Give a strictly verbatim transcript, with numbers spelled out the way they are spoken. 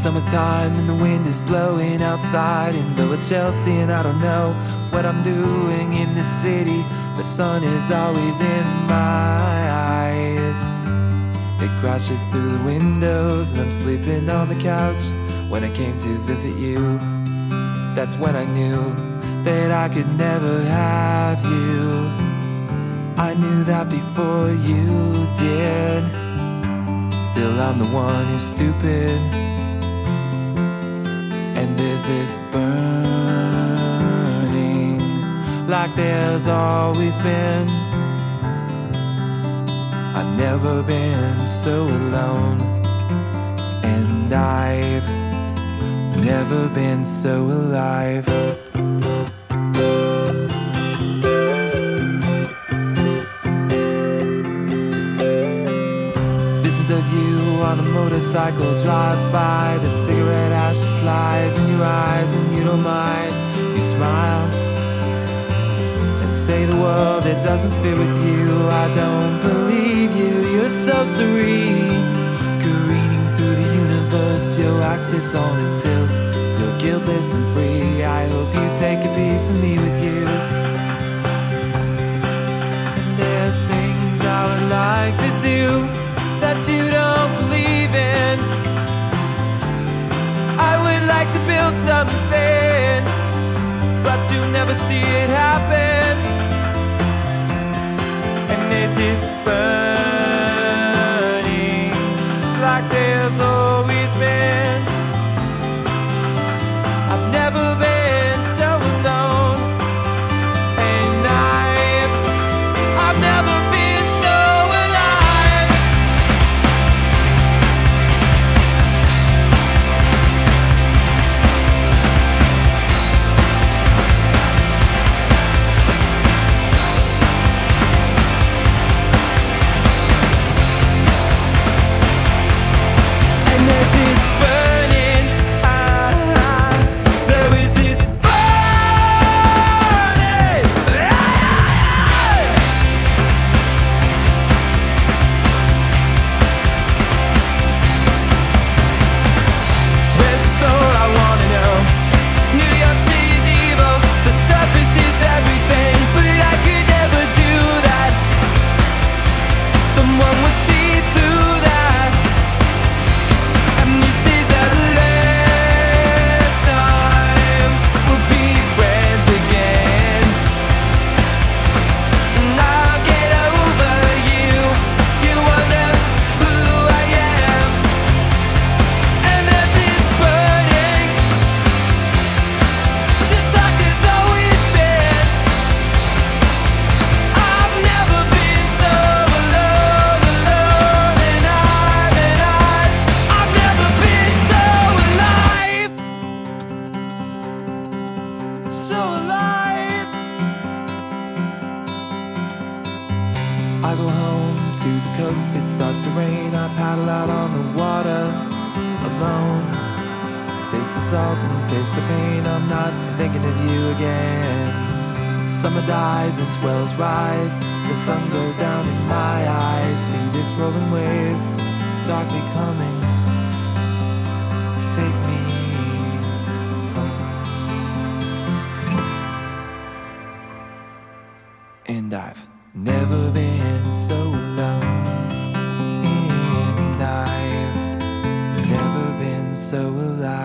Summertime and the wind is blowing outside in Lower Chelsea, and I don't know what I'm doing in this city. The sun is always in my eyes. It crashes through the windows and I'm sleeping on the couch. When I came to visit you, that's when I knew that I could never have you. I knew that before you did. Still I'm the one who's stupid. And there's this burning, like there's always been. I've never been so alone, and I've never been so alive. Visions of you on a motorcycle drive by. The cigarette ash flies in your eyes and you don't mind. You smile and say the world that doesn't fit with you. I don't believe you, you're so serene, careening through the universe, your axis on a tilt. You're guiltless and free. I hope you take a piece of me with you. And there's things I would like to do that you don't believe in. I would like to build something, but you never see it happen. And there's this burning, like there's always been. I've never been so alone, and I've, I've never been so alive. And there's this burning, ah, there is this burning, ah. That's all I wanna know. New York City's evil, the surface is everything, but I could never do that. Someone would see through that. And this is the last time we'll be friends again. And I'll get over you. You wonder who I am. And there's this burning, just like there's always been. I've never been so alone, alone, and I've, and I've, I've never been so alive, so alive. I go home to the coast, it starts to rain. I paddle out on the water alone. Taste the salt and taste the pain. I'm not thinking of you again. Summer dies and swells rise. The sun goes down in my eyes. See this rolling wave darkly coming to take me home. And I've never been so alone, and I've never been so alive.